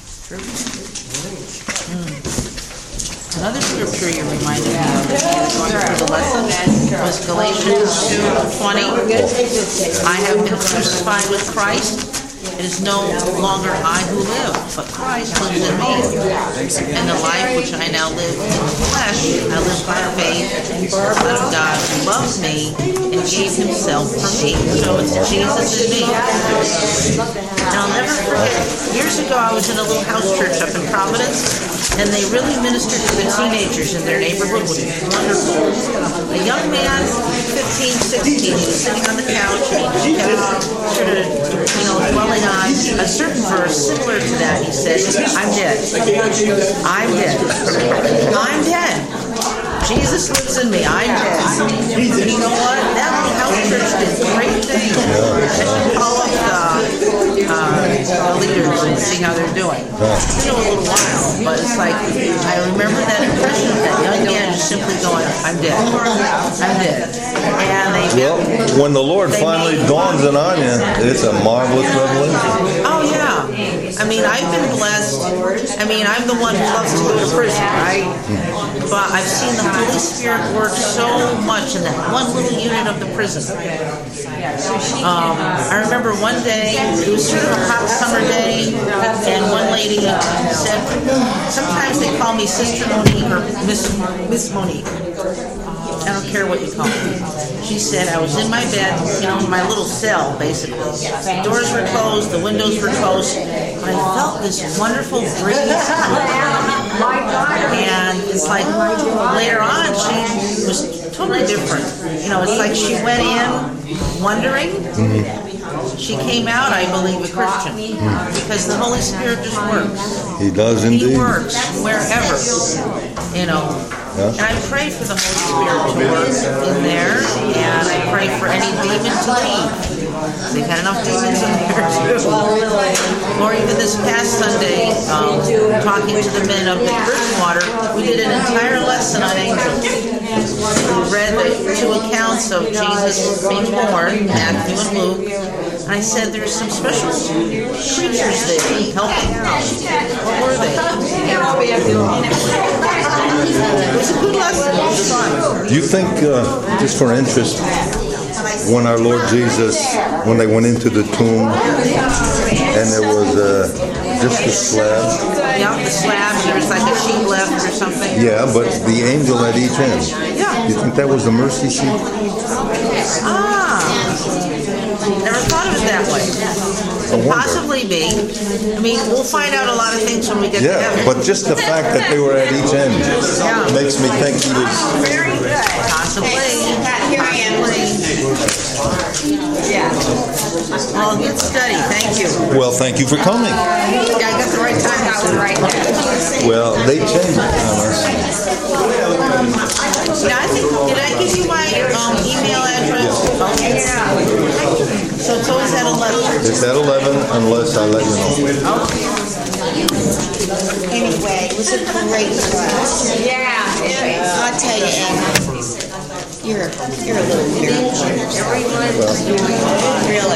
Another scripture you reminded me of as you were going through the lesson was Galatians two twenty. I have been crucified with Christ. It is no longer I who live, but Christ lives in me. And the life which I now live in the flesh, I live by faith in the Son of God who loves me and gave himself for me. So it's Jesus in me. And I'll never forget, years ago I was in a little house church up in Providence, and they really ministered to the teenagers in their neighborhood, which was wonderful. A young man, fifteen, sixteen, he was sitting on the couch, and he kept sort of, you know, dwelling on a certain verse similar to that. He said, I'm dead. I'm dead. I'm dead. Jesus lives in me. I'm dead. And you know what? That little house church did great things. I should call up the, uh, the leaders and see how they're doing. It's been a little while, but it's like, I remember that impression of that young man just simply going, I'm dead. I'm dead. And they Well, when the Lord finally dawns it on you, it's a marvelous revelation. Oh, yeah. I mean, I've been blessed. I mean, I'm the one who loves to go to prison, right? But I've seen the Holy Spirit work so much in that one little unit of the prison. Um, I remember one day, it was sort of a hot summer day, and one lady said, sometimes they call me Sister Monique or Miss, Miss Monique. I don't care what you call me. She said, I was in my bed, you know, in my little cell, basically. The doors were closed, the windows were closed, but I felt this wonderful breeze coming on. And it's like, later on, she was totally different. You know, it's like she went in wondering. She came out, I believe, a Christian. Because the Holy Spirit just works. He does indeed. He works wherever, you know. Yeah. And I pray for the Holy Spirit to work in there, and I pray for any demon to leave. They've had enough demons in there too. Or even this past Sunday, um, talking to the men up at Bridgewater, we did an entire lesson on angels. We read the two accounts of Jesus being born, Matthew and Luke. And I said there's some special creatures there helping out. What were they? It was a good lesson. It was fun. Do you think, uh, just for interest, when our Lord Jesus, when they went into the tomb, and there was uh, just a slab. Yeah, the slabs, there was like a sheet left or something. Yeah, but the angel at each end. Yeah. You think that was the mercy seat? Ah, never thought of it that way. I wonder. Possibly be. I mean, we'll find out a lot of things when we get to Yeah, heaven. but just the fact that they were at each end makes me think he was. Very good. Possibly. Here I am. Yeah. Well, good study, thank you. Well, thank you for coming. Yeah, I got the right time. That was right there. Well, they changed it on us. Yeah, I think, did I give you my um, email address? Okay. So it's always at eleven. It's at eleven unless I let you know. Anyway, it was a great class. Yeah. I'll tell you, Anna, you're, you're a little miracle. Really.